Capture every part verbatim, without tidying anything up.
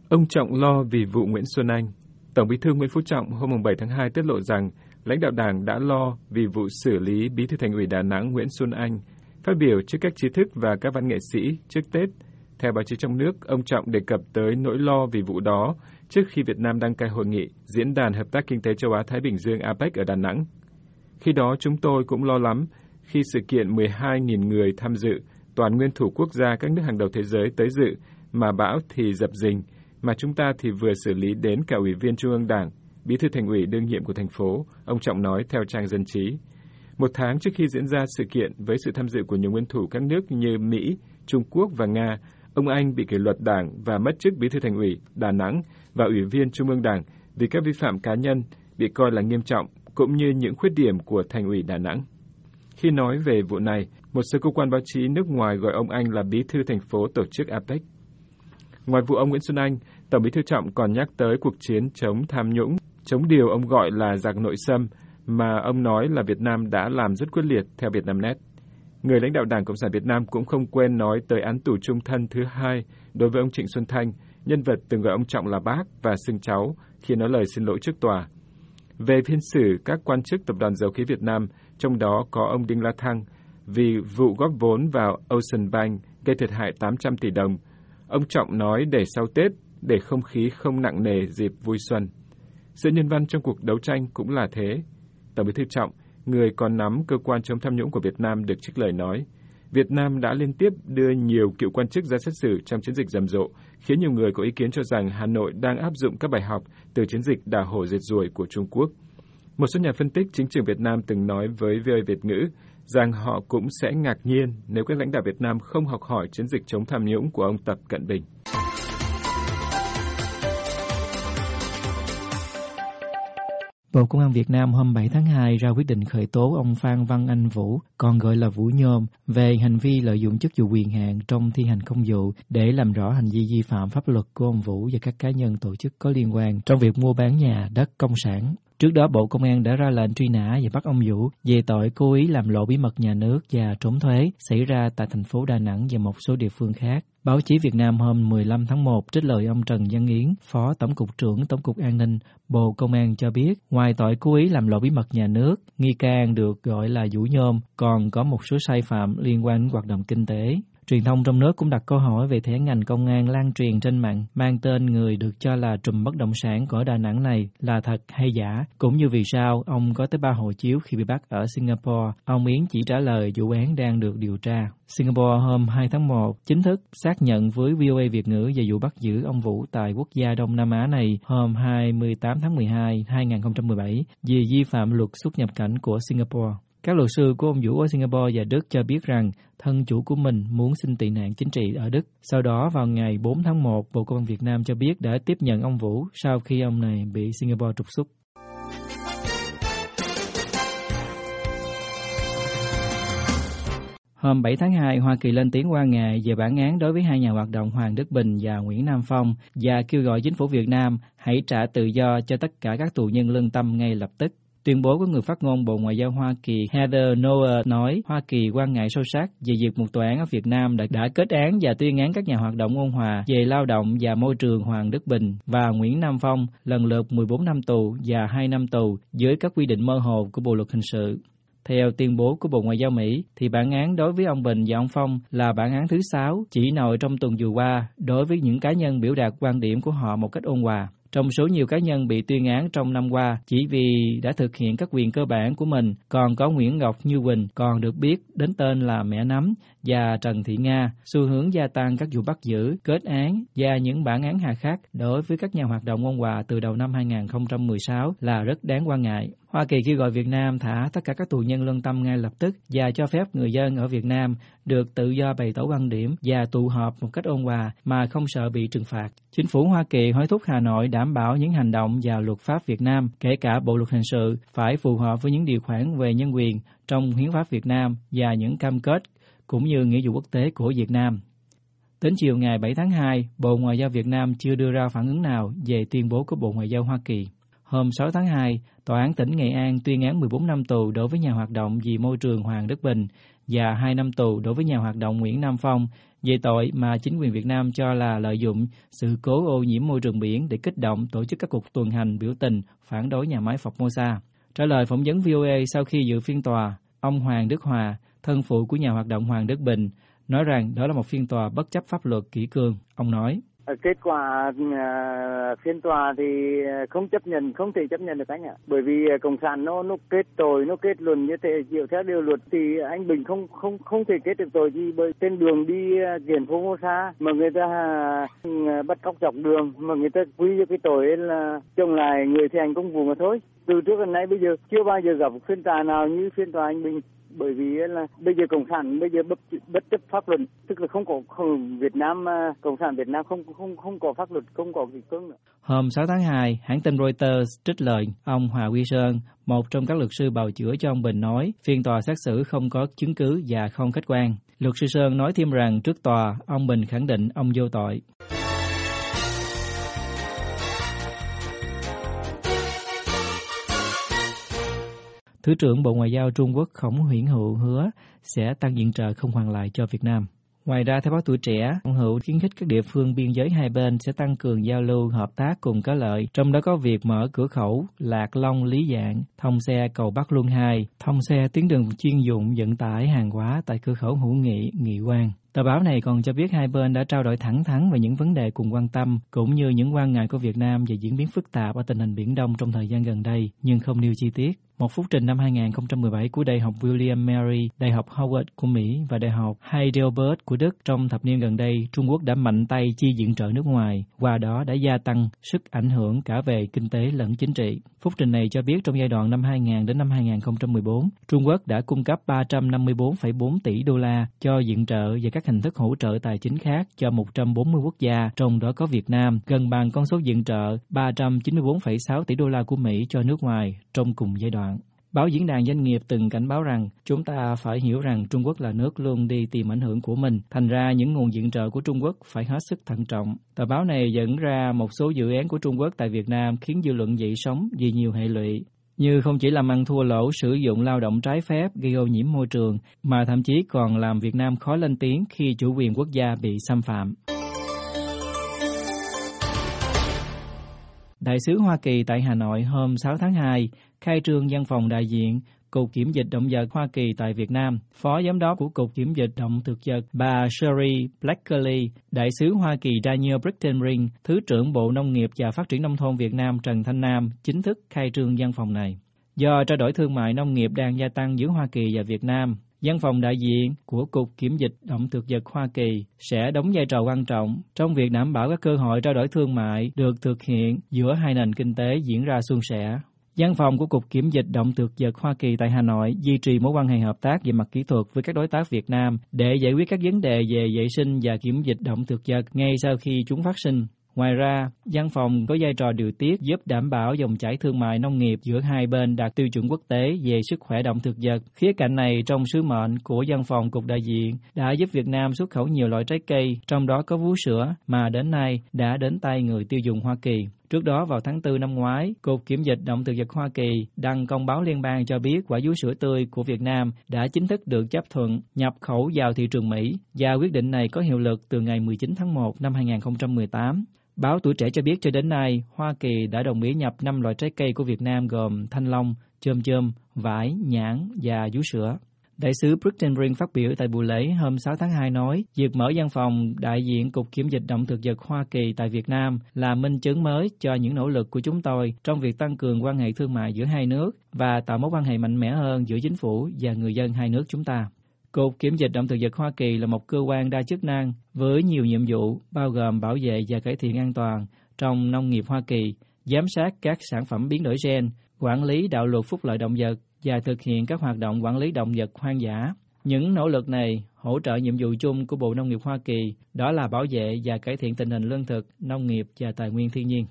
Ông Trọng lo vì vụ Nguyễn Xuân Anh. Tổng Bí thư Nguyễn Phú Trọng hôm bảy tháng hai tiết lộ rằng lãnh đạo Đảng đã lo vì vụ xử lý Bí thư Thành ủy Đà Nẵng Nguyễn Xuân Anh. Phát biểu trước các trí thức và các văn nghệ sĩ trước Tết, theo báo chí trong nước, ông Trọng đề cập tới nỗi lo vì vụ đó trước khi Việt Nam đăng cai hội nghị Diễn đàn Hợp tác Kinh tế Châu Á-Thái Bình Dương a pếch ở Đà Nẵng. Khi đó chúng tôi cũng lo lắm khi sự kiện mười hai nghìn người tham dự, toàn nguyên thủ quốc gia các nước hàng đầu thế giới tới dự, mà bão thì dập dình, mà chúng ta thì vừa xử lý đến cả Ủy viên Trung ương Đảng, Bí thư Thành ủy đương nhiệm của thành phố, ông Trọng nói theo trang Dân trí. Một tháng trước khi diễn ra sự kiện với sự tham dự của nhiều nguyên thủ các nước như Mỹ, Trung Quốc và Nga, ông Anh bị kỷ luật Đảng và mất chức Bí thư Thành ủy Đà Nẵng và Ủy viên Trung ương Đảng vì các vi phạm cá nhân bị coi là nghiêm trọng, cũng như những khuyết điểm của Thành ủy Đà Nẵng. Khi nói về vụ này, một số cơ quan báo chí nước ngoài gọi ông Anh là Bí thư thành phố tổ chức a pếch. Ngoài vụ ông Nguyễn Xuân Anh, Tổng Bí thư Trọng còn nhắc tới cuộc chiến chống tham nhũng, chống điều ông gọi là giặc nội xâm, mà ông nói là Việt Nam đã làm rất quyết liệt theo Vietnamnet. Người lãnh đạo Đảng Cộng sản Việt Nam cũng không quên nói tới án tù chung thân thứ hai đối với ông Trịnh Xuân Thanh, nhân vật từng gọi ông Trọng là bác và xưng cháu khi nói lời xin lỗi trước tòa. Về phiên xử các quan chức Tập đoàn Dầu khí Việt Nam, trong đó có ông Đinh La Thăng, vì vụ góp vốn vào Ocean Bank gây thiệt hại tám trăm tỷ đồng, ông Trọng nói để sau Tết, để không khí không nặng nề dịp vui xuân. Sự nhân văn trong cuộc đấu tranh cũng là thế. Tổng Bí thư Trọng, người còn nắm cơ quan chống tham nhũng của Việt Nam, được trích lời nói, Việt Nam đã liên tiếp đưa nhiều cựu quan chức ra xét xử trong chiến dịch rầm rộ, khiến nhiều người có ý kiến cho rằng Hà Nội đang áp dụng các bài học từ chiến dịch đào hổ diệt ruồi của Trung Quốc. Một số nhà phân tích chính trường Việt Nam từng nói với vê o a Việt ngữ rằng họ cũng sẽ ngạc nhiên nếu các lãnh đạo Việt Nam không học hỏi chiến dịch chống tham nhũng của ông Tập Cận Bình. Bộ Công an Việt Nam hôm bảy tháng hai ra quyết định khởi tố ông Phan Văn Anh Vũ, còn gọi là Vũ Nhôm, về hành vi lợi dụng chức vụ quyền hạn trong thi hành công vụ để làm rõ hành vi vi phạm pháp luật của ông Vũ và các cá nhân tổ chức có liên quan trong việc mua bán nhà, đất, công sản. Trước đó, Bộ Công an đã ra lệnh truy nã và bắt ông Vũ về tội cố ý làm lộ bí mật nhà nước và trốn thuế xảy ra tại thành phố Đà Nẵng và một số địa phương khác. Báo chí Việt Nam hôm mười lăm tháng một trích lời ông Trần Văn Yến, Phó Tổng cục trưởng Tổng cục An ninh, Bộ Công an cho biết, ngoài tội cố ý làm lộ bí mật nhà nước, nghi can được gọi là Vũ Nhôm còn có một số sai phạm liên quan đến hoạt động kinh tế. Truyền thông trong nước cũng đặt câu hỏi về thẻ ngành công an lan truyền trên mạng mang tên người được cho là trùm bất động sản của Đà Nẵng này là thật hay giả, cũng như vì sao ông có tới ba hộ chiếu khi bị bắt ở Singapore. Ông Yến chỉ trả lời vụ án đang được điều tra. Singapore hôm hai tháng một chính thức xác nhận với vê o a Việt ngữ về vụ bắt giữ ông Vũ tại quốc gia Đông Nam Á này hôm hai mươi tám tháng mười hai năm hai nghìn không trăm mười bảy vì vi phạm luật xuất nhập cảnh của Singapore. Các luật sư của ông Vũ ở Singapore và Đức cho biết rằng thân chủ của mình muốn xin tị nạn chính trị ở Đức. Sau đó vào ngày bốn tháng một, Bộ Công an Việt Nam cho biết đã tiếp nhận ông Vũ sau khi ông này bị Singapore trục xuất. Hôm bảy tháng hai, Hoa Kỳ lên tiếng quan ngại về bản án đối với hai nhà hoạt động Hoàng Đức Bình và Nguyễn Nam Phong và kêu gọi chính phủ Việt Nam hãy trả tự do cho tất cả các tù nhân lương tâm ngay lập tức. Tuyên bố của người phát ngôn Bộ Ngoại giao Hoa Kỳ Heather Nauert nói Hoa Kỳ quan ngại sâu sắc về việc một tòa án ở Việt Nam đã, đã kết án và tuyên án các nhà hoạt động ôn hòa về lao động và môi trường Hoàng Đức Bình và Nguyễn Nam Phong lần lượt mười bốn năm tù và hai năm tù dưới các quy định mơ hồ của Bộ luật hình sự. Theo tuyên bố của Bộ Ngoại giao Mỹ, thì bản án đối với ông Bình và ông Phong là bản án thứ sáu chỉ nổi trong tuần vừa qua đối với những cá nhân biểu đạt quan điểm của họ một cách ôn hòa. Trong số nhiều cá nhân bị tuyên án trong năm qua chỉ vì đã thực hiện các quyền cơ bản của mình, còn có Nguyễn Ngọc Như Quỳnh, còn được biết đến tên là Mẹ Nắm, và Trần Thị Nga, xu hướng gia tăng các vụ bắt giữ, kết án và những bản án hà khắc đối với các nhà hoạt động ôn hòa từ đầu năm hai nghìn không trăm mười sáu là rất đáng quan ngại. Hoa Kỳ kêu gọi Việt Nam thả tất cả các tù nhân lương tâm ngay lập tức và cho phép người dân ở Việt Nam được tự do bày tỏ quan điểm và tụ họp một cách ôn hòa mà không sợ bị trừng phạt. Chính phủ Hoa Kỳ hối thúc Hà Nội đảm bảo những hành động và luật pháp Việt Nam, kể cả Bộ luật hình sự, phải phù hợp với những điều khoản về nhân quyền trong Hiến pháp Việt Nam và những cam kết cũng như nghĩa vụ quốc tế của Việt Nam. Đến chiều ngày bảy tháng hai, Bộ Ngoại giao Việt Nam chưa đưa ra phản ứng nào về tuyên bố của Bộ Ngoại giao Hoa Kỳ. Hôm sáu tháng hai, Tòa án tỉnh Nghệ An tuyên án mười bốn năm tù đối với nhà hoạt động vì môi trường Hoàng Đức Bình và hai năm tù đối với nhà hoạt động Nguyễn Nam Phong về tội mà chính quyền Việt Nam cho là lợi dụng sự cố ô nhiễm môi trường biển để kích động tổ chức các cuộc tuần hành biểu tình phản đối nhà máy Formosa. Trả lời phỏng vấn vê o a sau khi dự phiên tòa, ông Hoàng Đức Hòa, thân phụ của nhà hoạt động Hoàng Đức Bình, nói rằng đó là một phiên tòa bất chấp pháp luật kỷ cương. Ông nói: Kết quả uh, phiên tòa thì không chấp nhận, không thể chấp nhận được anh ạ. Bởi vì cộng sản nó nó kết tội, nó kết luận như thế, chịu theo điều luật thì anh Bình không không không thể kết được tội gì, bởi trên đường đi kiện Formosa mà người ta uh, bắt cóc dọc đường mà người ta quy cho cái tội là trồng lại người thi hành công vụ mà thôi. Từ trước đến nay bây giờ chưa bao giờ gặp phiên tòa nào như phiên tòa anh Bình. Bởi vì là bây giờ cộng sản bây giờ bất, bất chấp pháp luật, tức là không có không, Việt Nam cộng sản Việt Nam không không không có pháp luật, không có kỷ cương nữa. Hôm sáu tháng hai, hãng tin Reuters trích lời ông Hòa Quy Sơn, một trong các luật sư bào chữa cho ông Bình, nói phiên tòa xét xử không có chứng cứ và không khách quan. Luật sư Sơn nói thêm rằng trước tòa, ông Bình khẳng định ông vô tội. Thứ trưởng Bộ Ngoại giao Trung Quốc Khổng Huyễn Hữu hứa sẽ tăng viện trợ không hoàn lại cho Việt Nam. Ngoài ra, theo báo Tuổi Trẻ, ông Hữu khuyến khích các địa phương biên giới hai bên sẽ tăng cường giao lưu, hợp tác cùng có lợi, trong đó có việc mở cửa khẩu Lạc Long Lý Giảng, thông xe cầu Bắc Luân hai, thông xe tuyến đường chuyên dụng vận tải hàng hóa tại cửa khẩu Hữu Nghị, Nghị Quan. Tờ báo này còn cho biết hai bên đã trao đổi thẳng thắn về những vấn đề cùng quan tâm, cũng như những quan ngại của Việt Nam về diễn biến phức tạp ở tình hình Biển Đông trong thời gian gần đây, nhưng không nêu chi tiết. Một phúc trình năm hai không một bảy của Đại học William Mary, Đại học Howard của Mỹ và Đại học Heidelberg của Đức, trong thập niên gần đây, Trung Quốc đã mạnh tay chi viện trợ nước ngoài, qua đó đã gia tăng sức ảnh hưởng cả về kinh tế lẫn chính trị. Phúc trình này cho biết trong giai đoạn năm hai nghìn đến năm hai không một bốn, Trung Quốc đã cung cấp ba trăm năm mươi bốn phẩy bốn tỷ đô la cho viện trợ và các hình thức hỗ trợ tài chính khác cho một trăm bốn mươi quốc gia, trong đó có Việt Nam, gần bằng con số viện trợ ba trăm chín mươi bốn phẩy sáu tỷ đô la của Mỹ cho nước ngoài trong cùng giai đoạn. Báo Diễn đàn Doanh nghiệp từng cảnh báo rằng chúng ta phải hiểu rằng Trung Quốc là nước luôn đi tìm ảnh hưởng của mình, thành ra những nguồn viện trợ của Trung Quốc phải hết sức thận trọng. Tờ báo này dẫn ra một số dự án của Trung Quốc tại Việt Nam khiến dư luận dậy sóng vì nhiều hệ lụy, như không chỉ làm ăn thua lỗ sử dụng lao động trái phép gây ô nhiễm môi trường, mà thậm chí còn làm Việt Nam khó lên tiếng khi chủ quyền quốc gia bị xâm phạm. Đại sứ Hoa Kỳ tại Hà Nội hôm sáu tháng hai khai trương văn phòng đại diện Cục Kiểm dịch Động vật Hoa Kỳ tại Việt Nam. Phó Giám đốc của Cục Kiểm dịch Động thực vật bà Sherry Blackley, Đại sứ Hoa Kỳ Daniel Brittenring, Thứ trưởng Bộ Nông nghiệp và Phát triển Nông thôn Việt Nam Trần Thanh Nam chính thức khai trương văn phòng này. Do trao đổi thương mại nông nghiệp đang gia tăng giữa Hoa Kỳ và Việt Nam, văn phòng đại diện của Cục Kiểm dịch Động thực vật Hoa Kỳ sẽ đóng vai trò quan trọng trong việc đảm bảo các cơ hội trao đổi thương mại được thực hiện giữa hai nền kinh tế diễn ra suôn sẻ. Văn phòng của Cục Kiểm dịch Động thực vật Hoa Kỳ tại Hà Nội duy trì mối quan hệ hợp tác về mặt kỹ thuật với các đối tác Việt Nam để giải quyết các vấn đề về vệ sinh và kiểm dịch động thực vật ngay sau khi chúng phát sinh. Ngoài ra, văn phòng có vai trò điều tiết giúp đảm bảo dòng chảy thương mại nông nghiệp giữa hai bên đạt tiêu chuẩn quốc tế về sức khỏe động thực vật. Khía cạnh này trong sứ mệnh của văn phòng Cục đại diện đã giúp Việt Nam xuất khẩu nhiều loại trái cây, trong đó có vú sữa mà đến nay đã đến tay người tiêu dùng Hoa Kỳ. Trước đó vào tháng tư năm ngoái, Cục Kiểm dịch Động thực vật Hoa Kỳ đăng công báo liên bang cho biết quả vú sữa tươi của Việt Nam đã chính thức được chấp thuận nhập khẩu vào thị trường Mỹ, và quyết định này có hiệu lực từ ngày mười chín tháng một năm hai nghìn không trăm mười tám. Báo Tuổi Trẻ cho biết cho đến nay, Hoa Kỳ đã đồng ý nhập năm loại trái cây của Việt Nam gồm thanh long, chôm chôm, vải, nhãn và vú sữa. Đại sứ Brittenring phát biểu tại buổi lễ hôm sáu tháng hai nói, việc mở văn phòng đại diện Cục Kiểm dịch Động thực vật Hoa Kỳ tại Việt Nam là minh chứng mới cho những nỗ lực của chúng tôi trong việc tăng cường quan hệ thương mại giữa hai nước và tạo mối quan hệ mạnh mẽ hơn giữa chính phủ và người dân hai nước chúng ta. Cục Kiểm dịch Động thực vật Hoa Kỳ là một cơ quan đa chức năng với nhiều nhiệm vụ bao gồm bảo vệ và cải thiện an toàn trong nông nghiệp Hoa Kỳ, giám sát các sản phẩm biến đổi gen, quản lý đạo luật phúc lợi động vật và thực hiện các hoạt động quản lý động vật hoang dã. Những nỗ lực này hỗ trợ nhiệm vụ chung của Bộ Nông nghiệp Hoa Kỳ, đó là bảo vệ và cải thiện tình hình lương thực, nông nghiệp và tài nguyên thiên nhiên.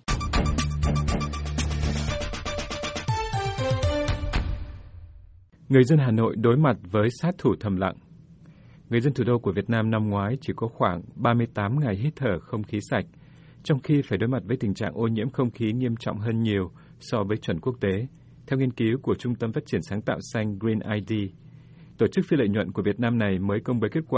Người dân Hà Nội đối mặt với sát thủ thầm lặng. Người dân thủ đô của Việt Nam năm ngoái chỉ có khoảng ba mươi tám ngày hít thở không khí sạch, trong khi phải đối mặt với tình trạng ô nhiễm không khí nghiêm trọng hơn nhiều so với chuẩn quốc tế, theo nghiên cứu của Trung tâm Phát triển Sáng tạo Xanh Green i đê. Tổ chức phi lợi nhuận của Việt Nam này mới công bố kết quả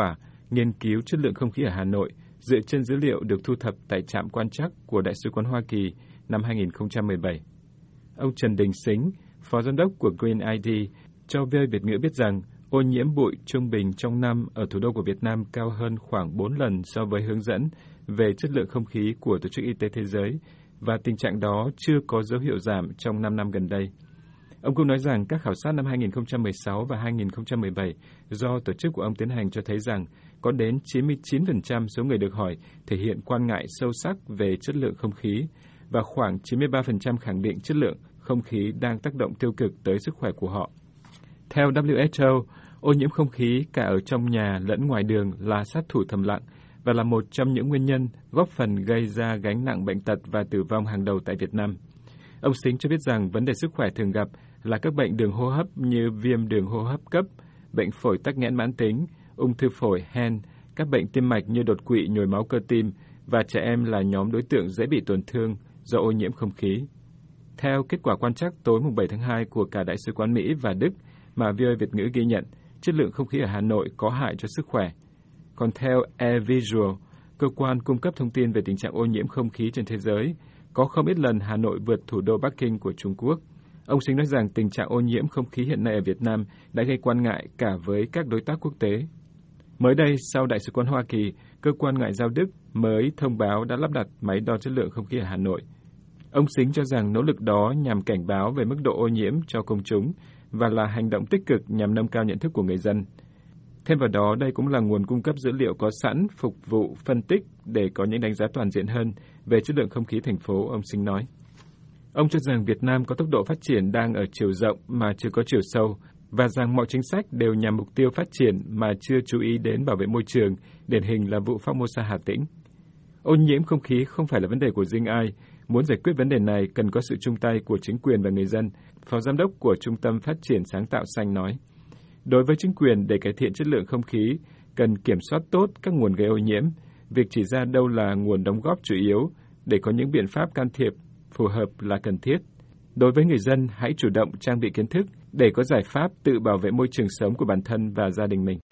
nghiên cứu chất lượng không khí ở Hà Nội dựa trên dữ liệu được thu thập tại trạm quan trắc của Đại sứ quán Hoa Kỳ năm hai nghìn không trăm mười bảy. Ông Trần Đình Sính, Phó Giám đốc của Green i đê, cho vê o a Việt ngữ biết rằng ô nhiễm bụi trung bình trong năm ở thủ đô của Việt Nam cao hơn khoảng bốn lần so với hướng dẫn về chất lượng không khí của Tổ chức Y tế Thế giới, và tình trạng đó chưa có dấu hiệu giảm trong năm năm gần đây. Ông cũng nói rằng các khảo sát năm hai nghìn không trăm mười sáu và hai nghìn không trăm mười bảy do tổ chức của ông tiến hành cho thấy rằng có đến chín mươi chín phần trăm số người được hỏi thể hiện quan ngại sâu sắc về chất lượng không khí, và khoảng chín mươi ba phần trăm khẳng định chất lượng không khí đang tác động tiêu cực tới sức khỏe của họ. Theo vê kép hát o, ô nhiễm không khí cả ở trong nhà lẫn ngoài đường là sát thủ thầm lặng và là một trong những nguyên nhân góp phần gây ra gánh nặng bệnh tật và tử vong hàng đầu tại Việt Nam. Ông Sính cho biết rằng vấn đề sức khỏe thường gặp là các bệnh đường hô hấp như viêm đường hô hấp cấp, bệnh phổi tắc nghẽn mãn tính, ung thư phổi, hen, các bệnh tim mạch như đột quỵ, nhồi máu cơ tim, và trẻ em là nhóm đối tượng dễ bị tổn thương do ô nhiễm không khí. Theo kết quả quan trắc tối bảy tháng hai của cả Đại sứ quán Mỹ và Đức mà vê o a Việt ngữ ghi nhận, chất lượng không khí ở Hà Nội có hại cho sức khỏe. Còn theo AirVisual, cơ quan cung cấp thông tin về tình trạng ô nhiễm không khí trên thế giới, có không ít lần Hà Nội vượt thủ đô Bắc Kinh của Trung Quốc. Ông Sính nói rằng tình trạng ô nhiễm không khí hiện nay ở Việt Nam đã gây quan ngại cả với các đối tác quốc tế. Mới đây, sau Đại sứ quán Hoa Kỳ, cơ quan ngoại giao Đức mới thông báo đã lắp đặt máy đo chất lượng không khí ở Hà Nội. Ông Sính cho rằng nỗ lực đó nhằm cảnh báo về mức độ ô nhiễm cho công chúng và là hành động tích cực nhằm nâng cao nhận thức của người dân. Thêm vào đó, đây cũng là nguồn cung cấp dữ liệu có sẵn phục vụ phân tích để có những đánh giá toàn diện hơn về chất lượng không khí thành phố, ông Sính nói. Ông cho rằng Việt Nam có tốc độ phát triển đang ở chiều rộng mà chưa có chiều sâu, và rằng mọi chính sách đều nhằm mục tiêu phát triển mà chưa chú ý đến bảo vệ môi trường, điển hình là vụ Formosa Hà Tĩnh. Ô nhiễm không khí không phải là vấn đề của riêng ai. Muốn giải quyết vấn đề này cần có sự chung tay của chính quyền và người dân, Phó Giám đốc của Trung tâm Phát triển Sáng tạo Xanh nói. Đối với chính quyền, để cải thiện chất lượng không khí, cần kiểm soát tốt các nguồn gây ô nhiễm, việc chỉ ra đâu là nguồn đóng góp chủ yếu để có những biện pháp can thiệp phù hợp là cần thiết. Đối với người dân, hãy chủ động trang bị kiến thức để có giải pháp tự bảo vệ môi trường sống của bản thân và gia đình mình.